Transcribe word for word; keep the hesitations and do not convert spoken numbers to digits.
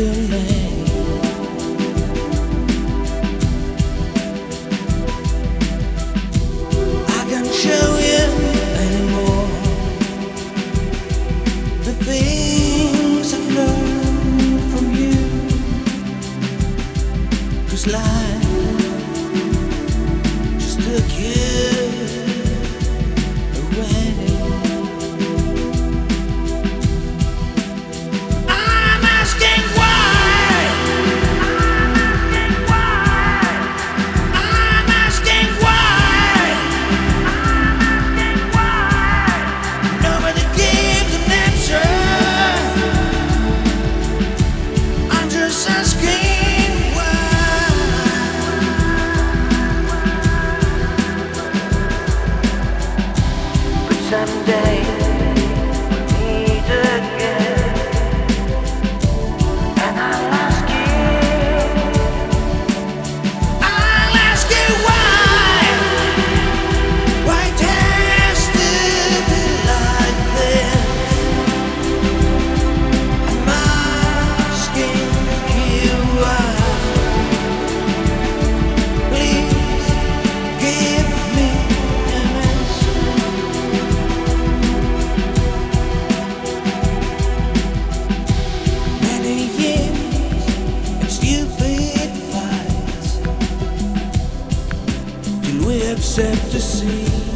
too late. I can't show you anymore the things I've learned from you, 'cause life just took you away. I'm asking why. I'm asking why. Nobody gives an answer. I'm just asking why. But someday we'll meet again, and I'll ask you, I'll ask you why. Why it has to be like this? I'm asking you why. Please give me an answer. Many years and stupid fights till we accept to see